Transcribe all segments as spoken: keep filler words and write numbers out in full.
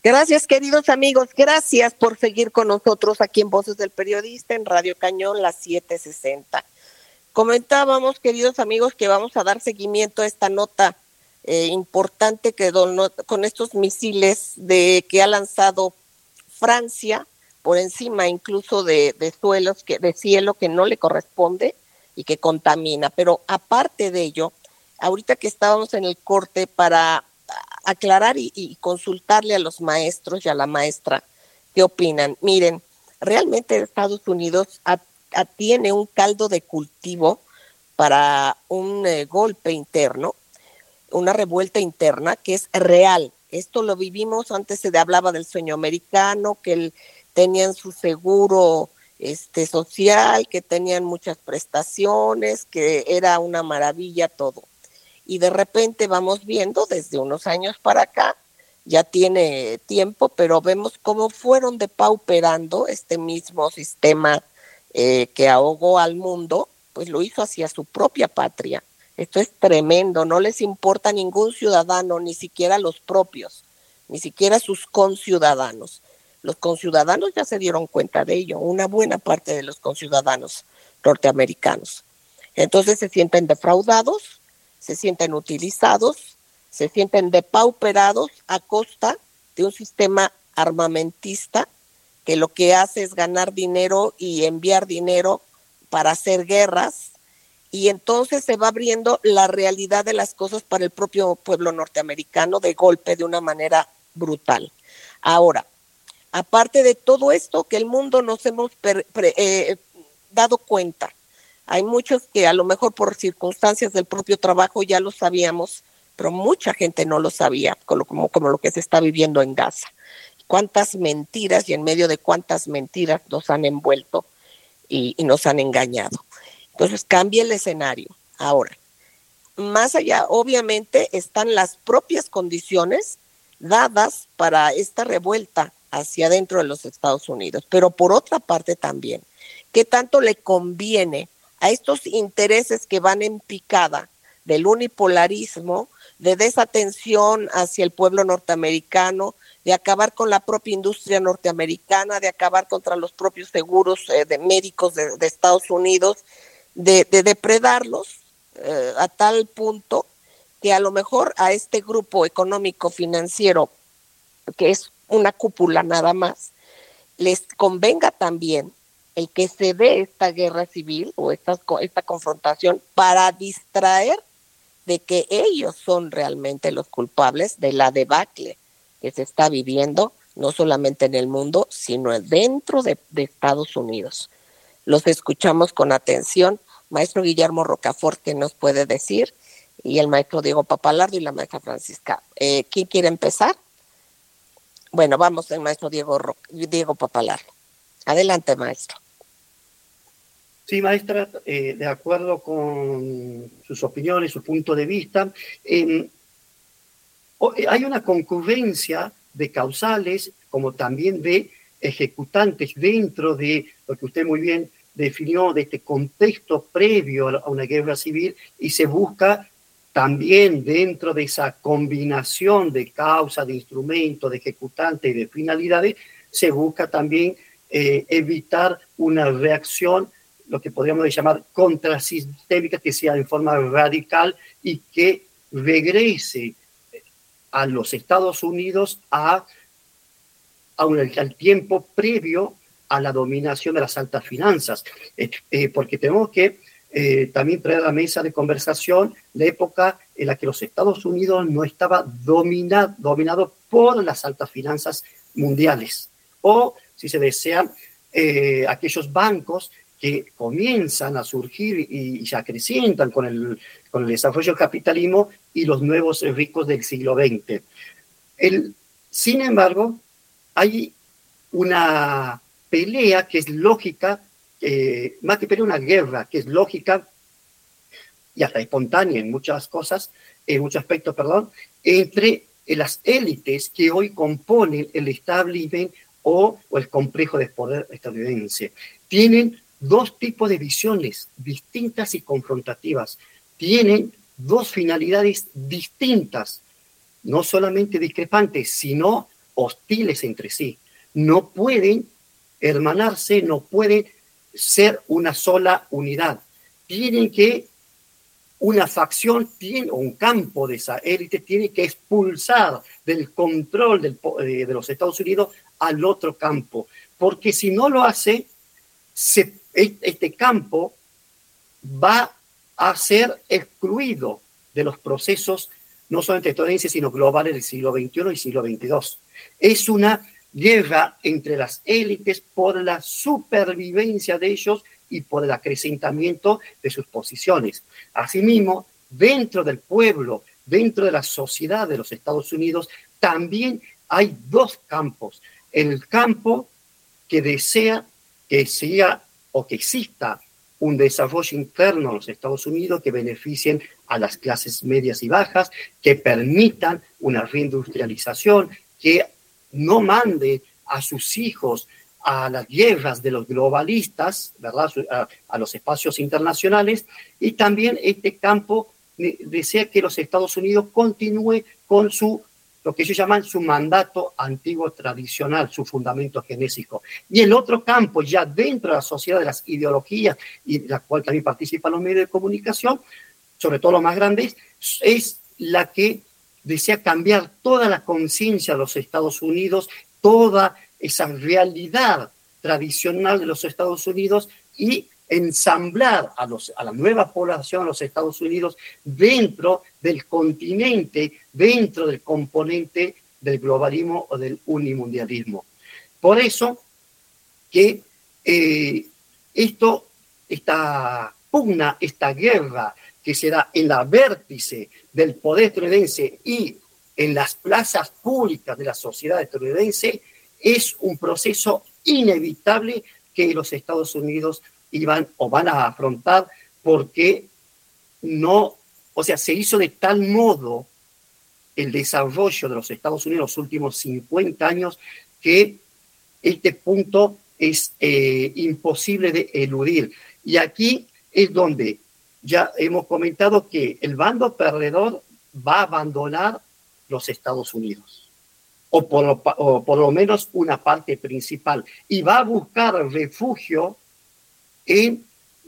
Gracias, queridos amigos, gracias por seguir con nosotros aquí en Voces del Periodista, en Radio Cañón, las siete sesenta. Comentábamos, queridos amigos, que vamos a dar seguimiento a esta nota eh, importante que don, con estos misiles de que ha lanzado Francia por encima incluso de, de suelos, que, de cielo que no le corresponde y que contamina. Pero aparte de ello, ahorita que estábamos en el corte para aclarar y, y consultarle a los maestros y a la maestra qué opinan. Miren, realmente Estados Unidos a, a, tiene un caldo de cultivo para un eh, golpe interno, una revuelta interna que es real. Esto lo vivimos, antes se hablaba del sueño americano, que el, tenían su seguro este, social, que tenían muchas prestaciones, que era una maravilla todo. Y de repente vamos viendo desde unos años para acá, ya tiene tiempo, pero vemos cómo fueron depauperando este mismo sistema eh, que ahogó al mundo, pues lo hizo hacia su propia patria. Esto es tremendo, no les importa a ningún ciudadano, ni siquiera los propios, ni siquiera sus conciudadanos. Los conciudadanos ya se dieron cuenta de ello, una buena parte de los conciudadanos norteamericanos. Entonces se sienten defraudados, se sienten utilizados, se sienten depauperados a costa de un sistema armamentista que lo que hace es ganar dinero y enviar dinero para hacer guerras, y entonces se va abriendo la realidad de las cosas para el propio pueblo norteamericano de golpe, de una manera brutal. Ahora, aparte de todo esto que el mundo nos hemos pre, pre, eh, dado cuenta, hay muchos que a lo mejor por circunstancias del propio trabajo ya lo sabíamos, pero mucha gente no lo sabía, como, como, como lo que se está viviendo en Gaza. Cuántas mentiras y en medio de cuántas mentiras nos han envuelto y, y nos han engañado. Entonces cambia el escenario. Ahora, más allá, obviamente, están las propias condiciones dadas para esta revuelta hacia adentro de los Estados Unidos. Pero por otra parte también, ¿qué tanto le conviene a estos intereses que van en picada del unipolarismo, de desatención hacia el pueblo norteamericano, de acabar con la propia industria norteamericana, de acabar contra los propios seguros eh, de médicos de, de Estados Unidos, de, de depredarlos eh, a tal punto que a lo mejor a este grupo económico financiero, que es una cúpula nada más, les convenga también el que se dé esta guerra civil o esta, esta confrontación para distraer de que ellos son realmente los culpables de la debacle que se está viviendo, no solamente en el mundo, sino dentro de, de Estados Unidos. Los escuchamos con atención. Maestro Guillermo Rocafort, ¿qué nos puede decir? Y el maestro Diego Papalardo y la maestra Francisca. Eh, ¿Quién quiere empezar? Bueno, vamos, el maestro Diego, Ro- Diego Papalardo. Adelante, maestro. Sí, maestra, eh, de acuerdo con sus opiniones, su punto de vista, eh, hay una concurrencia de causales como también de ejecutantes dentro de lo que usted muy bien definió, de este contexto previo a una guerra civil, y se busca también dentro de esa combinación de causa, de instrumentos, de ejecutantes y de finalidades, se busca también eh, evitar una reacción, lo que podríamos llamar contrasistémica, que sea en forma radical y que regrese a los Estados Unidos a, a un, al tiempo previo a la dominación de las altas finanzas, eh, eh, porque tenemos que eh, también traer a la mesa de conversación la época en la que los Estados Unidos no estaba dominado, dominado por las altas finanzas mundiales, o, si se desea, eh, aquellos bancos que comienzan a surgir y, y se acrecientan con el, con el desarrollo del capitalismo y los nuevos ricos del siglo veinte. El, sin embargo, hay una pelea que es lógica, eh, más que pelea, una guerra que es lógica y hasta espontánea en muchas cosas, en muchos aspectos, perdón, entre las élites que hoy componen el establishment o, o el complejo de poder estadounidense. Tienen dos tipos de visiones distintas y confrontativas. Tienen dos finalidades distintas, no solamente discrepantes, sino hostiles entre sí. No pueden hermanarse, no pueden ser una sola unidad. Tienen que, una facción tiene, o un campo de esa élite tiene que expulsar del control del, de, de los Estados Unidos al otro campo, porque si no lo hace, se, este campo va a ser excluido de los procesos no solamente estadounidenses, sino globales del siglo veintiuno y siglo veintidós. Es una guerra entre las élites por la supervivencia de ellos y por el acrecentamiento de sus posiciones. Asimismo, dentro del pueblo, dentro de la sociedad de los Estados Unidos, también hay dos campos. El campo que desea que sea o que exista un desarrollo interno en los Estados Unidos que beneficien a las clases medias y bajas, que permitan una reindustrialización, que no mande a sus hijos a las guerras de los globalistas, ¿verdad? A, a los espacios internacionales, y también este campo desea que los Estados Unidos continúe con su, lo que ellos llaman su mandato antiguo tradicional, su fundamento genésico. Y el otro campo, ya dentro de la sociedad de las ideologías, y la cual también participan los medios de comunicación, sobre todo los más grandes, es la que desea cambiar toda la conciencia de los Estados Unidos, toda esa realidad tradicional de los Estados Unidos y ensamblar a, los, a la nueva población de los Estados Unidos dentro del continente, dentro del componente del globalismo o del unimundialismo. Por eso que eh, esto, esta pugna, esta guerra que se da en la vértice del poder estadounidense y en las plazas públicas de la sociedad estadounidense, es un proceso inevitable que los Estados Unidos iban o van a afrontar, porque no, o sea, se hizo de tal modo el desarrollo de los Estados Unidos en los últimos cincuenta años que este punto es eh, imposible de eludir. Y aquí es donde ya hemos comentado que el bando perdedor va a abandonar los Estados Unidos, o por, lo, o por lo menos una parte principal, y va a buscar refugio en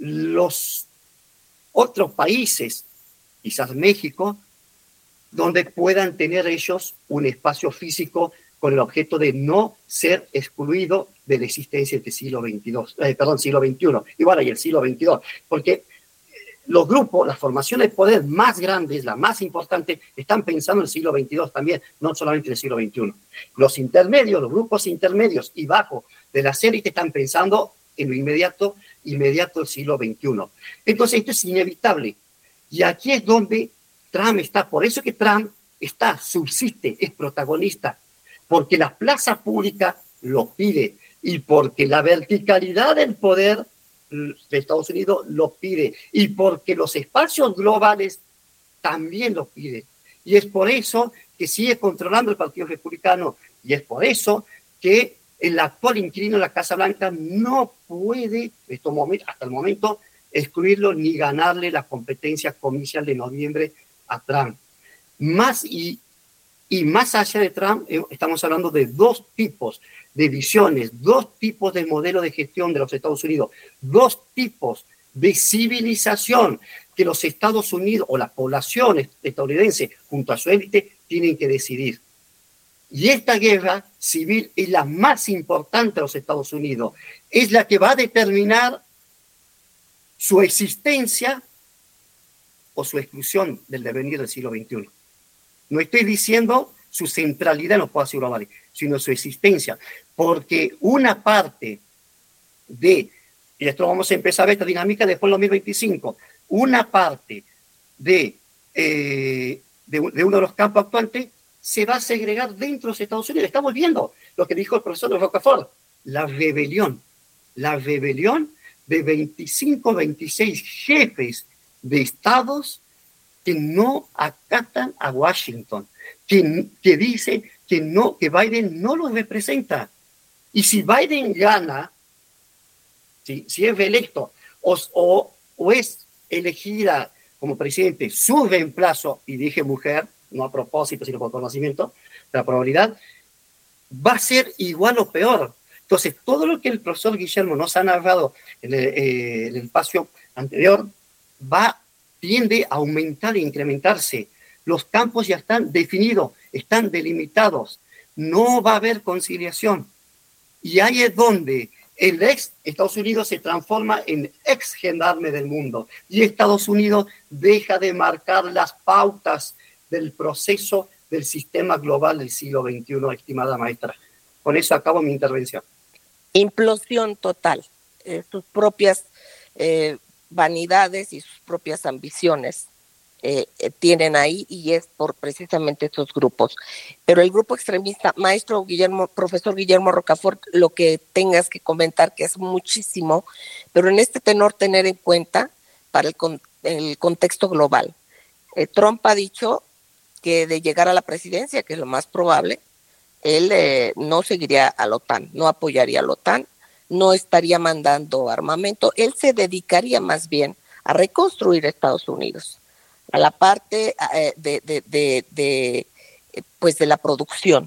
los otros países, quizás México, donde puedan tener ellos un espacio físico con el objeto de no ser excluido de la existencia del siglo veintidós, eh, perdón, siglo veintiuno, igual hay el siglo veintidós, porque los grupos, las formaciones de poder más grandes, la más importante, están pensando en el siglo veintidós también, no solamente en el siglo veintiuno. Los intermedios, los grupos intermedios y bajo de las élites están pensando en lo inmediato, inmediato del siglo veintiuno. Entonces esto es inevitable. Y aquí es donde Trump está. Por eso que Trump está, subsiste, es protagonista. Porque la plaza pública lo pide y porque la verticalidad del poder de Estados Unidos lo pide y porque los espacios globales también lo piden. Y es por eso que sigue controlando el Partido Republicano y es por eso que el actual inquilino de la Casa Blanca no puede, estos momentos, hasta el momento, excluirlo ni ganarle la competencia comercial de noviembre a Trump. Más y, y más allá de Trump, eh, estamos hablando de dos tipos de visiones, dos tipos de modelo de gestión de los Estados Unidos, dos tipos de civilización que los Estados Unidos o la población estadounidense junto a su élite tienen que decidir. Y esta guerra civil es la más importante de los Estados Unidos, es la que va a determinar su existencia o su exclusión del devenir del siglo veintiuno. No estoy diciendo su centralidad en los poderes globales, sino su existencia, porque una parte de, y esto vamos a empezar a ver esta dinámica después del dos mil veinticinco, una parte de, eh, de, de uno de los campos actuantes se va a segregar dentro de los Estados Unidos. Estamos viendo lo que dijo el profesor de Rockefeller, la rebelión, la rebelión de veinticinco, veintiséis jefes de estados que no acatan a Washington, que, que dice que, no, que Biden no los representa. Y si Biden gana, si, si es reelecto o, o, o es elegida como presidente su reemplazo, y dije mujer, no a propósito, sino por conocimiento, la probabilidad, va a ser igual o peor. Entonces, todo lo que el profesor Guillermo nos ha narrado en el, eh, en el espacio anterior va, tiende a aumentar e incrementarse. Los campos ya están definidos, están delimitados. No va a haber conciliación. Y ahí es donde el ex Estados Unidos se transforma en ex gendarme del mundo. Y Estados Unidos deja de marcar las pautas del proceso del sistema global del siglo veintiuno, estimada maestra. Con eso acabo mi intervención. Implosión total. Eh, sus propias eh, vanidades y sus propias ambiciones eh, eh, tienen ahí, y es por precisamente estos grupos. Pero el grupo extremista, maestro Guillermo, profesor Guillermo Rocafort, lo que tengas que comentar, que es muchísimo, pero en este tenor tener en cuenta para el, con, el contexto global. Eh, Trump ha dicho que de llegar a la presidencia, que es lo más probable, él eh, no seguiría a la OTAN, no apoyaría a la OTAN, no estaría mandando armamento, él se dedicaría más bien a reconstruir Estados Unidos, a la parte eh, de, de, de, de, pues de la producción.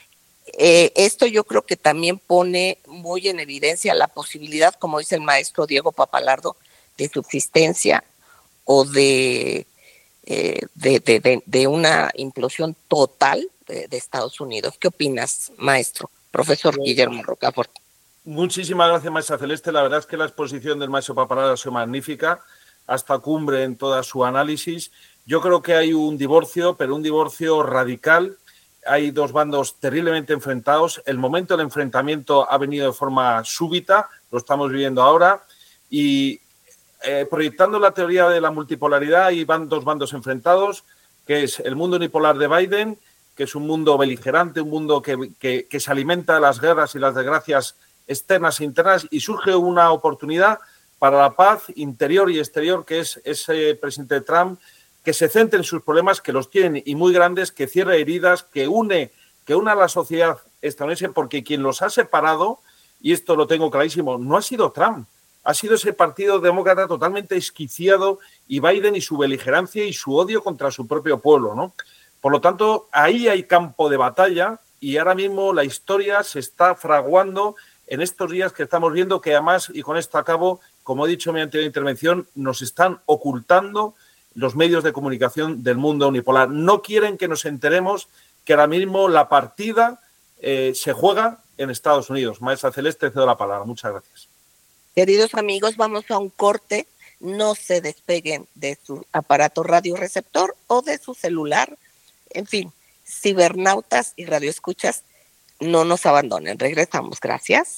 Eh, esto yo creo que también pone muy en evidencia la posibilidad, como dice el maestro Diego Papalardo, de subsistencia o de, eh, de, de, de, de una implosión total de, de Estados Unidos. ¿Qué opinas, maestro? Profesor sí. Guillermo Rocafort. Muchísimas gracias, maestra Celeste. La verdad es que la exposición del maestro Papalardo ha sido magnífica, hasta cumbre en toda su análisis. Yo creo que hay un divorcio, pero un divorcio radical. Hay dos bandos terriblemente enfrentados. El momento del enfrentamiento ha venido de forma súbita, lo estamos viviendo ahora, y eh, proyectando la teoría de la multipolaridad, hay van dos bandos enfrentados, que es el mundo unipolar de Biden, que es un mundo beligerante, un mundo que, que, que se alimenta de las guerras y las desgracias externas e internas, y surge una oportunidad para la paz interior y exterior, que es ese presidente Trump, que se centre en sus problemas, que los tiene y muy grandes, que cierre heridas, que une, que une a la sociedad estadounidense, porque quien los ha separado, y esto lo tengo clarísimo, no ha sido Trump, ha sido ese partido demócrata totalmente esquiciado, y Biden y su beligerancia y su odio contra su propio pueblo, ¿no? Por lo tanto, ahí hay campo de batalla, y ahora mismo la historia se está fraguando en estos días que estamos viendo, que además, y con esto acabo, como he dicho en mi anterior intervención, nos están ocultando los medios de comunicación del mundo unipolar. No quieren que nos enteremos que ahora mismo la partida eh, se juega en Estados Unidos. Maestra Celeste, cedo la palabra. Muchas gracias. Queridos amigos, vamos a un corte. No se despeguen de su aparato radioreceptor o de su celular. En fin, cibernautas y radioescuchas, no nos abandonen. Regresamos. Gracias.